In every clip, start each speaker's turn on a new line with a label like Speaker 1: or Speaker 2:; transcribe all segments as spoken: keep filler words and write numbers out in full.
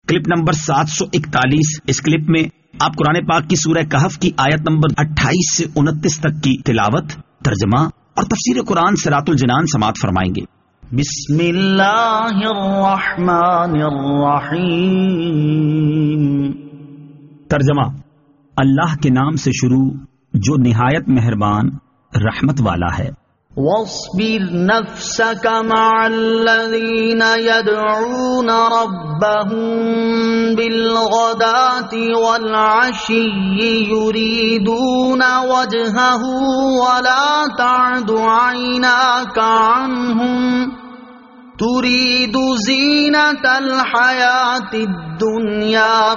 Speaker 1: Clip number سات سو اکتالیس۔ اس clip میں آپ قرآن پاک کی سورہ کہف کی آیت نمبر اٹھائیس سے انتیس تک کی تلاوت، ترجمہ اور تفسیر قرآن صراط الجنان سماعت فرمائیں گے۔
Speaker 2: بسم اللہ الرحمن الرحیم۔
Speaker 1: ترجمہ: اللہ کے نام سے شروع جو نہایت مہربان رحمت والا ہے۔
Speaker 2: واصبر نفسك مع الذين يدعون ربهم بالغداة والعشي يريدون وجهه ولا تعد عيناك عنهم تريد زينة الحياة الدنيا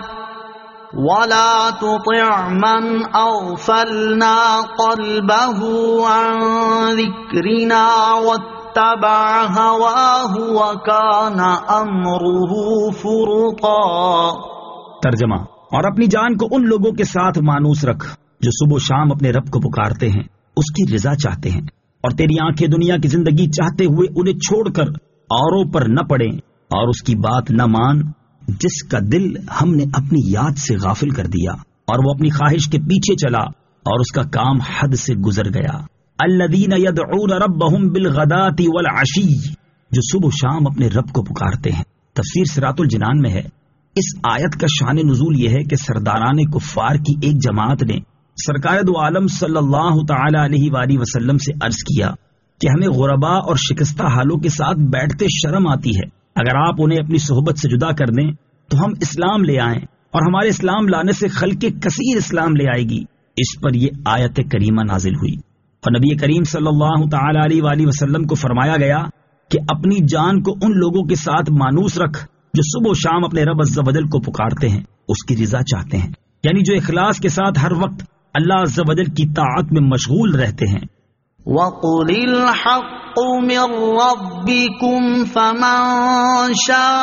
Speaker 2: ولا تطع من اغفلنا قلبه عن ذكرنا واتبع هواه وكان امره فرطا۔
Speaker 1: ترجمہ: اور اپنی جان کو ان لوگوں کے ساتھ مانوس رکھ جو صبح و شام اپنے رب کو پکارتے ہیں، اس کی رضا چاہتے ہیں، اور تیری آنکھیں دنیا کی زندگی چاہتے ہوئے انہیں چھوڑ کر اوروں پر نہ پڑیں، اور اس کی بات نہ مان جس کا دل ہم نے اپنی یاد سے غافل کر دیا، اور وہ اپنی خواہش کے پیچھے چلا اور اس کا کام حد سے گزر گیا۔ الذین یدعون ربہم بالغداۃ والعشی، جو صبح و شام اپنے رب کو پکارتے ہیں۔ تفسیر صراط الجنان میں ہے، اس آیت کا شان نزول یہ ہے کہ سرداران کفار کی ایک جماعت نے سرکار دو عالم صلی اللہ تعالی علیہ وآلہ وسلم سے عرض کیا کہ ہمیں غربا اور شکستہ حالوں کے ساتھ بیٹھتے شرم آتی ہے، اگر آپ انہیں اپنی صحبت سے جدا کر دیں تو ہم اسلام لے آئیں، اور ہمارے اسلام لانے سے خلق کثیر اسلام لے آئے گی۔ اس پر یہ آیت کریمہ نازل ہوئی، اور نبی کریم صلی اللہ تعالی علیہ وآلہ وسلم کو فرمایا گیا کہ اپنی جان کو ان لوگوں کے ساتھ مانوس رکھ جو صبح و شام اپنے رب عز و جل کو پکارتے ہیں، اس کی رضا چاہتے ہیں، یعنی جو اخلاص کے ساتھ ہر وقت اللہ عز و جل کی طاعت میں مشغول رہتے ہیں۔
Speaker 2: وَقُلِ الْحَقُّ مِنْ رَبِّكُمْ فَمَنْ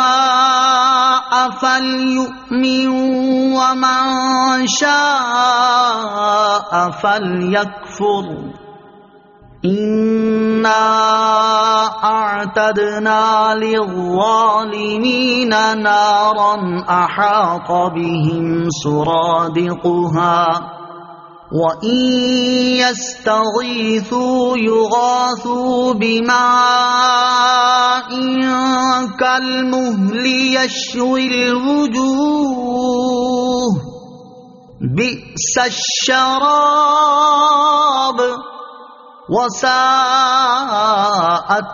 Speaker 2: شَاءَ فَلْيُؤْمِنْ وَمَنْ شَاءَ فَلْيَكْفُرْ إِنَّا أَعْتَدْنَا لِلظَّالِمِينَ نَارًا أَحَاطَ بِهِمْ سُرَادِقُهَا وَإِن يَسْتَغِيثُوا يُغَاثُوا بِمَاءٍ كَالْمُهْلِ يَشْوِي الْوُجُوهَ بِئْسَ الشَّرَابُ وَسَاءَتْ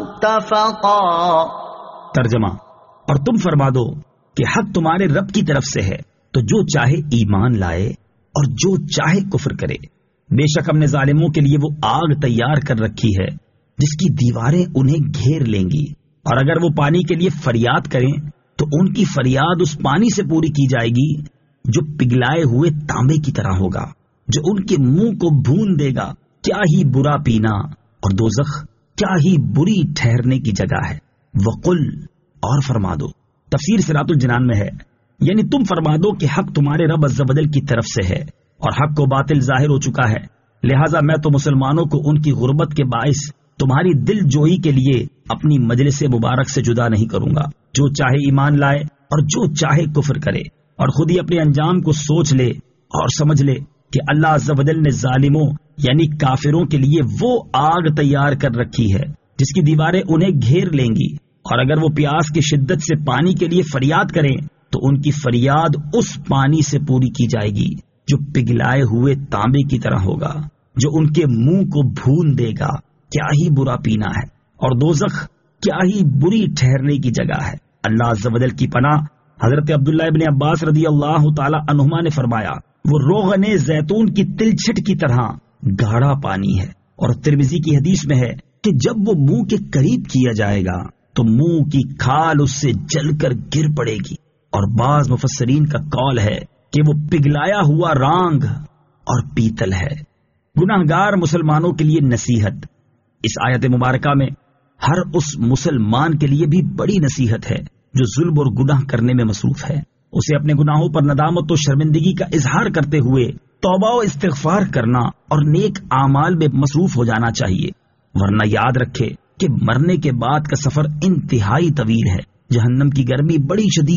Speaker 2: مُرْتَفَقًا۔
Speaker 1: ترجمہ: اور تم فرما دو کہ حق تمہارے رب کی طرف سے ہے، تو جو چاہے ایمان لائے اور جو چاہے کفر کرے، بے شک ہم نے ظالموں کے لیے وہ آگ تیار کر رکھی ہے جس کی دیواریں انہیں گھیر لیں گی، اور اگر وہ پانی کے لیے فریاد کریں تو ان کی فریاد اس پانی سے پوری کی جائے گی جو پگھلائے ہوئے تانبے کی طرح ہوگا، جو ان کے منہ کو بھون دے گا۔ کیا ہی برا پینا اور دوزخ کیا ہی بری ٹھہرنے کی جگہ ہے۔ وقل، اور فرما دو، تفسیر صراط الجنان میں ہے، یعنی تم فرما دو کہ حق تمہارے رب عز و جل کی طرف سے ہے، اور حق کو باطل ظاہر ہو چکا ہے، لہٰذا میں تو مسلمانوں کو ان کی غربت کے باعث تمہاری دل جوئی کے لیے اپنی مجلس مبارک سے جدا نہیں کروں گا۔ جو چاہے ایمان لائے اور جو چاہے کفر کرے، اور خود ہی اپنے انجام کو سوچ لے اور سمجھ لے کہ اللہ عز و جل نے ظالموں یعنی کافروں کے لیے وہ آگ تیار کر رکھی ہے جس کی دیواریں انہیں گھیر لیں گی، اور اگر وہ پیاس کی شدت سے پانی کے لیے فریاد کریں تو ان کی فریاد اس پانی سے پوری کی جائے گی جو پگھلائے ہوئے تانبے کی طرح ہوگا، جو ان کے منہ کو بھون دے گا۔ کیا ہی برا پینا ہے، اور دوزخ کیا ہی بری ٹھہرنے کی جگہ ہے۔ اللہ عز و جل کی پناہ۔ حضرت عبداللہ ابن عباس رضی اللہ تعالی عنہما نے فرمایا، وہ روغن زیتون کی تلچھٹ کی طرح گاڑھا پانی ہے، اور ترمذی کی حدیث میں ہے کہ جب وہ منہ کے قریب کیا جائے گا تو منہ کی کھال اس سے جل کر گر پڑے گی، اور بعض مفسرین کا قول ہے کہ وہ پگھلایا ہوا رانگ اور پیتل ہے۔ گناہگار مسلمانوں کے لیے نصیحت۔ اس آیت مبارکہ میں ہر اس مسلمان کے لیے بھی بڑی نصیحت ہے جو ظلم اور گناہ کرنے میں مصروف ہے۔ اسے اپنے گناہوں پر ندامت و شرمندگی کا اظہار کرتے ہوئے توبہ و استغفار کرنا اور نیک اعمال میں مصروف ہو جانا چاہیے، ورنہ یاد رکھے کہ مرنے کے بعد کا سفر انتہائی طویل ہے، جہنم کی گرمی بڑی شدید ہے،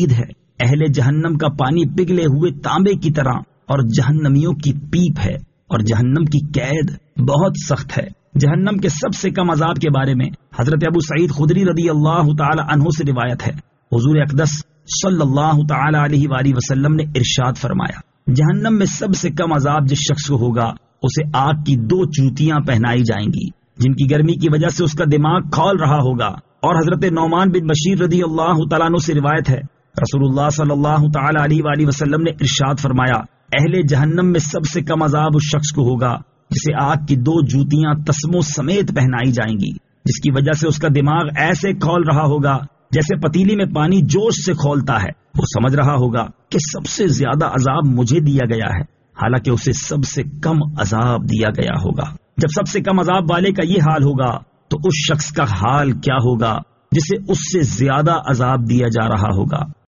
Speaker 1: اہل جہنم کا پانی پگھلے ہوئے تانبے کی طرح اور جہنمیوں کی پیپ ہے، اور جہنم کی قید بہت سخت ہے۔ جہنم کے سب سے کم عذاب کے بارے میں حضرت ابو سعید خدری رضی اللہ تعالی عنہ سے روایت ہے، حضور اقدس صلی اللہ تعالی علیہ وآلہ وسلم نے ارشاد فرمایا، جہنم میں سب سے کم عذاب جس شخص کو ہوگا اسے آگ کی دو چوٹیاں پہنائی جائیں گی جن کی گرمی کی وجہ سے اس کا دماغ کھول رہا ہوگا۔ اور حضرت نعمان بن بشیر رضی اللہ تعالیٰ عنہ سے روایت ہے، رسول اللہ صلی اللہ تعالی علیہ وآلہ وسلم نے ارشاد فرمایا، اہل جہنم میں سب سے کم عذاب اس شخص کو ہوگا جسے آگ کی دو جوتیاں تسموں سمیت پہنائی جائیں گی، جس کی وجہ سے اس کا دماغ ایسے کھول رہا ہوگا جیسے پتیلی میں پانی جوش سے کھولتا ہے۔ وہ سمجھ رہا ہوگا کہ سب سے زیادہ عذاب مجھے دیا گیا ہے، حالانکہ اسے سب سے کم عذاب دیا گیا ہوگا۔ جب سب سے کم عذاب والے کا یہ حال ہوگا تو اس شخص کا حال کیا ہوگا جسے اس سے زیادہ عذاب دیا جا رہا ہوگا۔